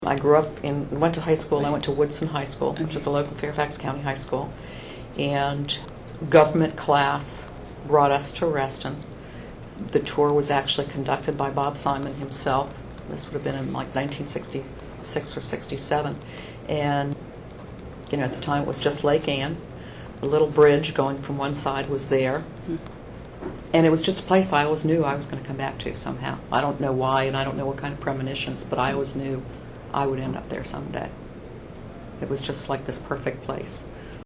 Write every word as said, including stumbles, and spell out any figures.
I grew up in, went to high school, and I went to Woodson High School, which is a local Fairfax County high school, and government class brought us to Reston. The tour was actually conducted by Bob Simon himself. This would have been in like nineteen sixty-six or sixty-seven, and you know, at the time it was just Lake Ann. A little bridge going from one side was there, mm-hmm. and it was just a place I always knew I was going to come back to somehow. I don't know why, and I don't know what kind of premonitions, but I always knew I would end up there someday. It was just like this perfect place.